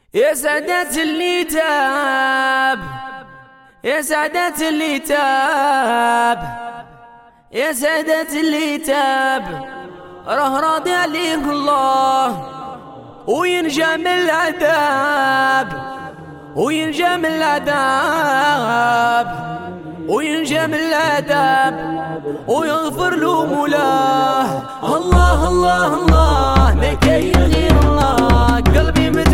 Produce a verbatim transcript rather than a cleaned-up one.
يا سعادة اللي تاب، يا سعادة اللي تاب، يا سعادة اللي تاب، راه راضي عليه الله وينجى من العذاب، وينجى من العذاب، وينجى من العذاب، ويغفر له مولاه. الله الله الله ما كاين غير الله، قلبي